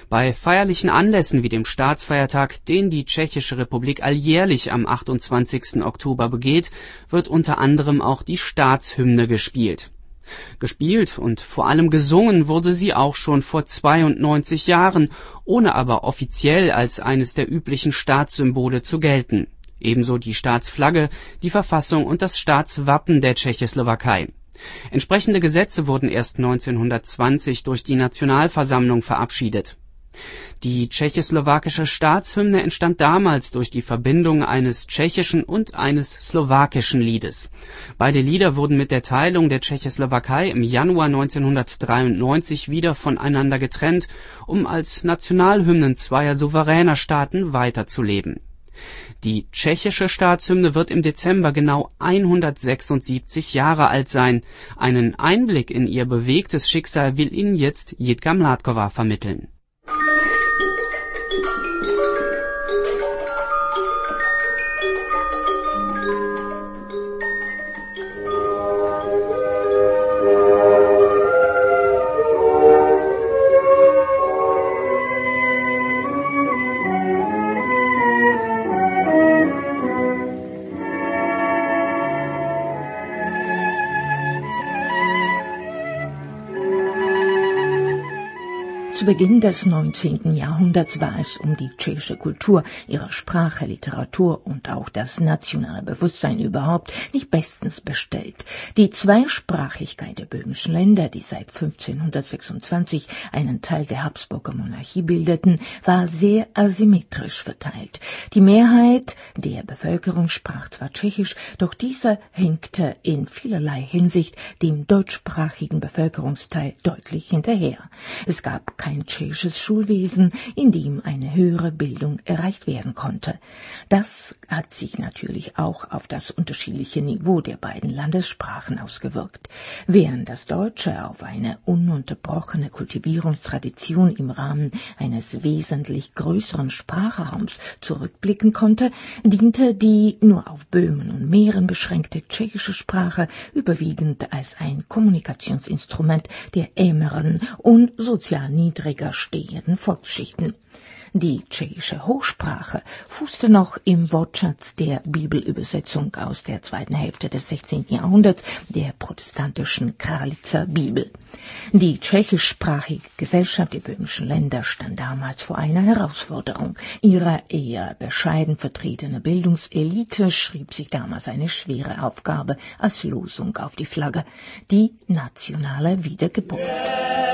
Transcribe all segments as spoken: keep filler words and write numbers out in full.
Bei feierlichen Anlässen wie dem Staatsfeiertag, den die Tschechische Republik alljährlich am achtundzwanzigsten Oktober begeht, wird unter anderem auch die Staatshymne gespielt. Gespielt und vor allem gesungen wurde sie auch schon vor zweiundneunzig Jahren, ohne aber offiziell als eines der üblichen Staatssymbole zu gelten. Ebenso die Staatsflagge, die Verfassung und das Staatswappen der Tschechoslowakei. Entsprechende Gesetze wurden erst neunzehnhundertzwanzig durch die Nationalversammlung verabschiedet. Die tschechoslowakische Staatshymne entstand damals durch die Verbindung eines tschechischen und eines slowakischen Liedes. Beide Lieder wurden mit der Teilung der Tschechoslowakei im Januar neunzehnhundertdreiundneunzig wieder voneinander getrennt, um als Nationalhymnen zweier souveräner Staaten weiterzuleben. Die tschechische Staatshymne wird im Dezember genau hundertsechsundsiebzig Jahre alt sein. Einen Einblick in ihr bewegtes Schicksal will Ihnen jetzt Jitka Mládková vermitteln. Zu Beginn des neunzehnten Jahrhunderts war es um die tschechische Kultur, ihre Sprache, Literatur und auch das nationale Bewusstsein überhaupt nicht bestens bestellt. Die Zweisprachigkeit der böhmischen Länder, die seit fünfzehnhundertsechsundzwanzig einen Teil der Habsburger Monarchie bildeten, war sehr asymmetrisch verteilt. Die Mehrheit der Bevölkerung sprach zwar Tschechisch, doch dieser hinkte in vielerlei Hinsicht dem deutschsprachigen Bevölkerungsteil deutlich hinterher. Es gab kein tschechisches Schulwesen, in dem eine höhere Bildung erreicht werden konnte. Das hat sich natürlich auch auf das unterschiedliche Niveau der beiden Landessprachen ausgewirkt. Während das Deutsche auf eine ununterbrochene Kultivierungstradition im Rahmen eines wesentlich größeren Sprachraums zurückblicken konnte, diente die nur auf Böhmen und Mähren beschränkte tschechische Sprache überwiegend als ein Kommunikationsinstrument der ärmeren und sozial niedriger stehenden Volksschichten. Die tschechische Hochsprache fußte noch im Wortschatz der Bibelübersetzung aus der zweiten Hälfte des sechzehnten Jahrhunderts, der protestantischen Kralitzer Bibel. Die tschechischsprachige Gesellschaft der böhmischen Länder stand damals vor einer Herausforderung. Ihre eher bescheiden vertretene Bildungselite schrieb sich damals eine schwere Aufgabe als Losung auf die Flagge: die nationale Wiedergeburt.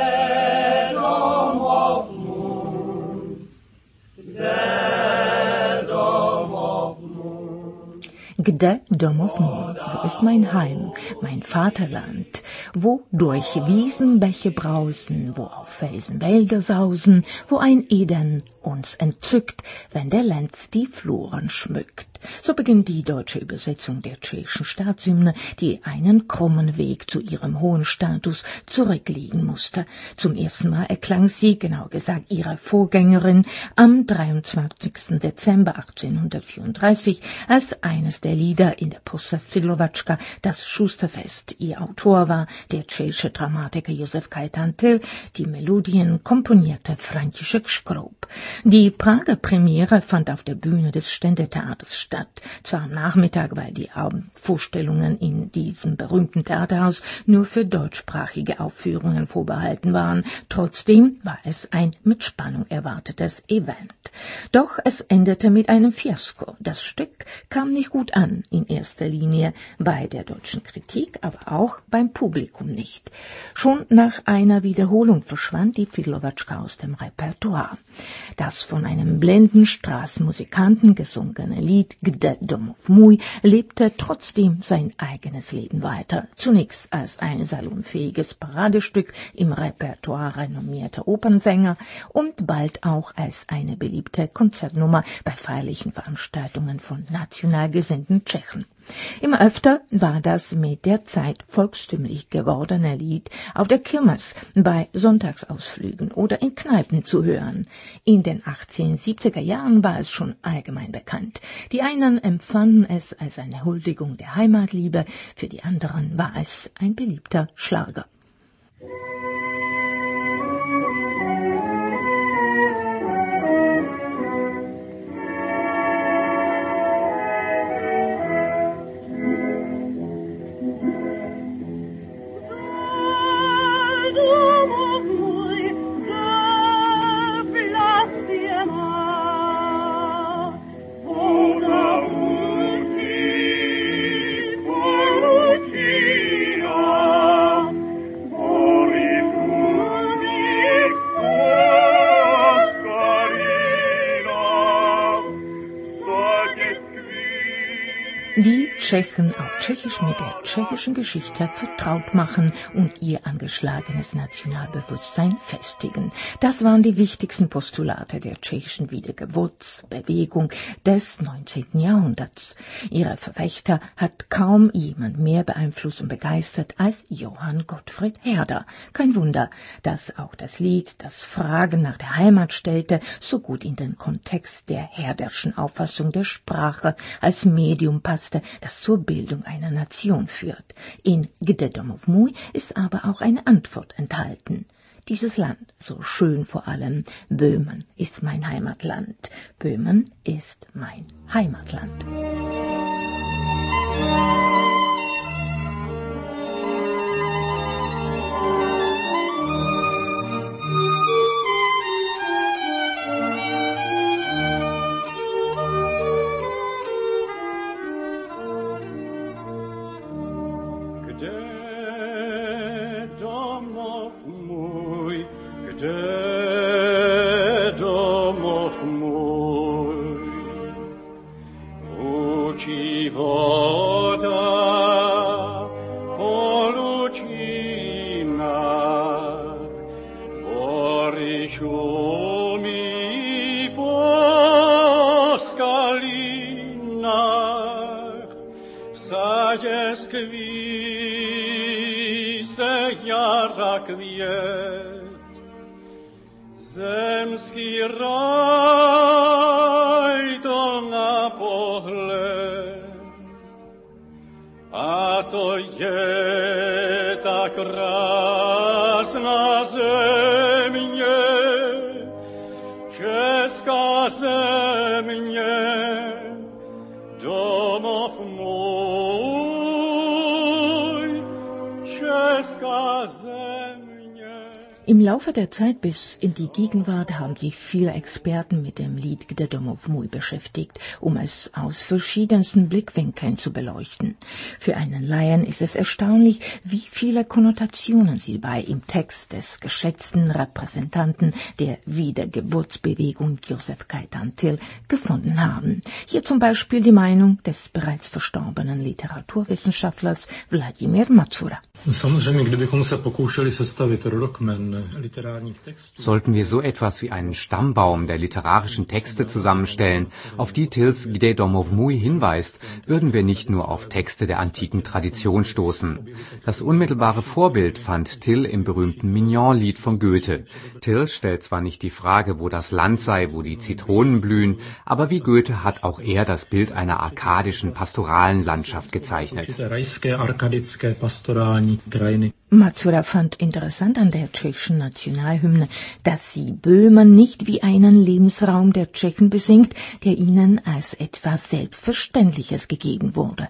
Gde domov můj, wo ist mein Heim, mein Vaterland, wo durch Wiesen Bäche brausen, wo auf Felsen Wälder sausen, wo ein Eden uns entzückt, wenn der Lenz die Fluren schmückt. So beginnt die deutsche Übersetzung der tschechischen Staatshymne, die einen krummen Weg zu ihrem hohen Status zurücklegen musste. Zum ersten Mal erklang sie, genau gesagt ihre Vorgängerin, am dreiundzwanzigsten Dezember achtzehnhundertvierunddreißig als eines der Lieder in der Prusse Filovačka, das Schusterfest. Ihr Autor war der tschechische Dramatiker Josef Kajtan Tyl, die Melodien komponierte František Škroub. Die Prager Premiere fand auf der Bühne des Ständetheaters statt. Zwar am Nachmittag, weil die Abendvorstellungen in diesem berühmten Theaterhaus nur für deutschsprachige Aufführungen vorbehalten waren, trotzdem war es ein mit Spannung erwartetes Event. Doch es endete mit einem Fiasko. Das Stück kam nicht gut an, in erster Linie bei der deutschen Kritik, aber auch beim Publikum nicht. Schon nach einer Wiederholung verschwand die Filovačka aus dem Repertoire. Das von einem blinden Straßenmusikanten gesungene Lied Gde domov můj lebte trotzdem sein eigenes Leben weiter. Zunächst als ein salonfähiges Paradestück im Repertoire renommierter Opernsänger und bald auch als eine beliebte Konzertnummer bei feierlichen Veranstaltungen von national gesinnten Tschechen. Immer öfter war das mit der Zeit volkstümlich gewordene Lied auf der Kirmes, bei Sonntagsausflügen oder in Kneipen zu hören. In den achtzehnhundertsiebziger Jahren war es schon allgemein bekannt. Die einen empfanden es als eine Huldigung der Heimatliebe, für die anderen war es ein beliebter Schlager. die Tschechen auf Tschechisch mit der tschechischen Geschichte vertraut machen und ihr angeschlagenes Nationalbewusstsein festigen. Das waren die wichtigsten Postulate der tschechischen Wiedergeburtsbewegung des neunzehnten Jahrhunderts. Ihre Verfechter hat kaum jemand mehr beeinflusst und begeistert als Johann Gottfried Herder. Kein Wunder, dass auch das Lied, das Fragen nach der Heimat stellte, so gut in den Kontext der Herderschen Auffassung der Sprache als Medium passte, das zur Bildung einer Nation führt. In Kde domov můj ist aber auch eine Antwort enthalten. Dieses Land, so schön vor allem, Böhmen ist mein Heimatland. Böhmen ist mein Heimatland. Zemský raj to na pohled, a to je ta krásná země, česká země, domov můj, česká země. Im Laufe der Zeit bis in die Gegenwart haben sich viele Experten mit dem Lied Kde domov můj beschäftigt, um es aus verschiedensten Blickwinkeln zu beleuchten. Für einen Laien ist es erstaunlich, wie viele Konnotationen sie bei im Text des geschätzten Repräsentanten der Wiedergeburtsbewegung Josef Gaetan Till gefunden haben. Hier zum Beispiel die Meinung des bereits verstorbenen Literaturwissenschaftlers Vladimir Mazura. Sollten wir so etwas wie einen Stammbaum der literarischen Texte zusammenstellen, auf die Tills Kde domov můj hinweist, würden wir nicht nur auf Texte der antiken Tradition stoßen. Das unmittelbare Vorbild fand Till im berühmten Mignon-Lied von Goethe. Till stellt zwar nicht die Frage, wo das Land sei, wo die Zitronen blühen, aber wie Goethe hat auch er das Bild einer arkadischen, pastoralen Landschaft gezeichnet. Mazura fand interessant an der tschechischen Nationalhymne, dass sie Böhmen nicht wie einen Lebensraum der Tschechen besingt, der ihnen als etwas Selbstverständliches gegeben wurde.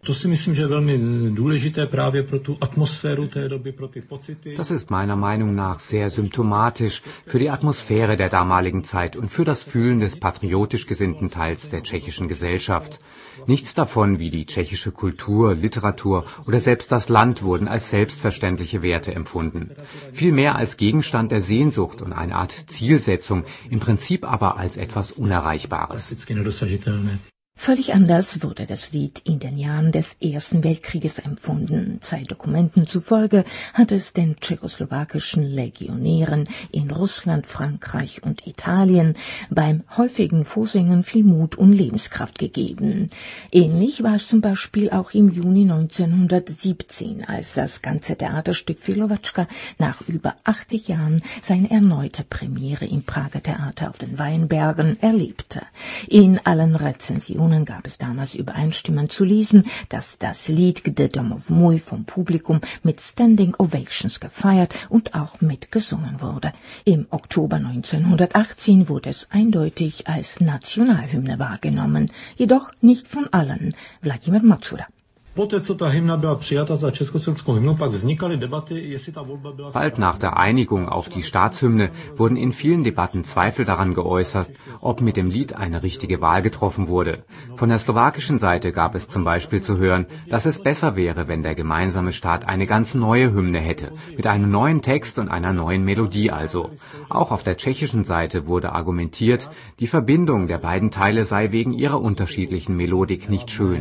Das ist meiner Meinung nach sehr symptomatisch für die Atmosphäre der damaligen Zeit und für das Fühlen des patriotisch gesinnten Teils der tschechischen Gesellschaft. Nichts davon, wie die tschechische Kultur, Literatur oder selbst das Land, wurden als selbstverständliche Werte empfunden. Vielmehr als Gegenstand der Sehnsucht und eine Art Zielsetzung, im Prinzip aber als etwas Unerreichbares. Völlig anders wurde das Lied in den Jahren des Ersten Weltkrieges empfunden. Zeitdokumenten zufolge hat es den tschechoslowakischen Legionären in Russland, Frankreich und Italien beim häufigen Vorsingen viel Mut und Lebenskraft gegeben. Ähnlich war es zum Beispiel auch im Juni neunzehnhundertsiebzehn, als das ganze Theaterstück Filovačka nach über achtzig Jahren seine erneute Premiere im Prager Theater auf den Weinbergen erlebte. In allen Rezensionen gab es damals übereinstimmend zu lesen, dass das Lied Kde domov můj vom Publikum mit Standing Ovations gefeiert und auch mitgesungen wurde. Im Oktober neunzehnhundertachtzehn wurde es eindeutig als Nationalhymne wahrgenommen, jedoch nicht von allen. Vladimir Mazura. Bald nach der Einigung auf die Staatshymne wurden in vielen Debatten Zweifel daran geäußert, ob mit dem Lied eine richtige Wahl getroffen wurde. Von der slowakischen Seite gab es zum Beispiel zu hören, dass es besser wäre, wenn der gemeinsame Staat eine ganz neue Hymne hätte, mit einem neuen Text und einer neuen Melodie also. Auch auf der tschechischen Seite wurde argumentiert, die Verbindung der beiden Teile sei wegen ihrer unterschiedlichen Melodik nicht schön.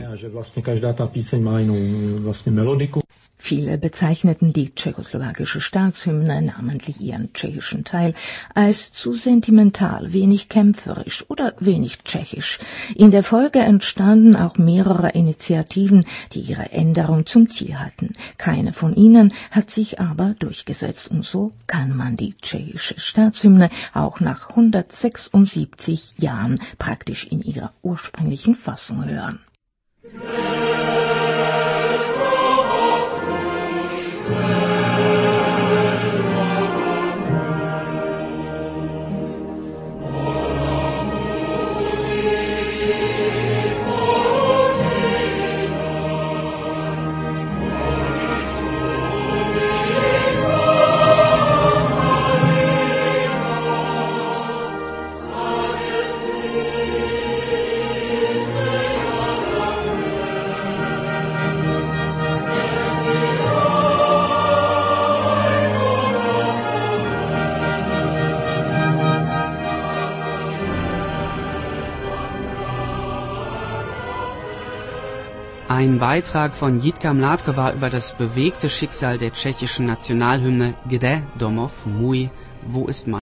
Viele bezeichneten die tschechoslowakische Staatshymne, namentlich ihren tschechischen Teil, als zu sentimental, wenig kämpferisch oder wenig tschechisch. In der Folge entstanden auch mehrere Initiativen, die ihre Änderung zum Ziel hatten. Keine von ihnen hat sich aber durchgesetzt, und so kann man die tschechische Staatshymne auch nach hundertsechsundsiebzig Jahren praktisch in ihrer ursprünglichen Fassung hören. Ein Beitrag von Jitka Mládková war über das bewegte Schicksal der tschechischen Nationalhymne Kde domov můj, wo ist mein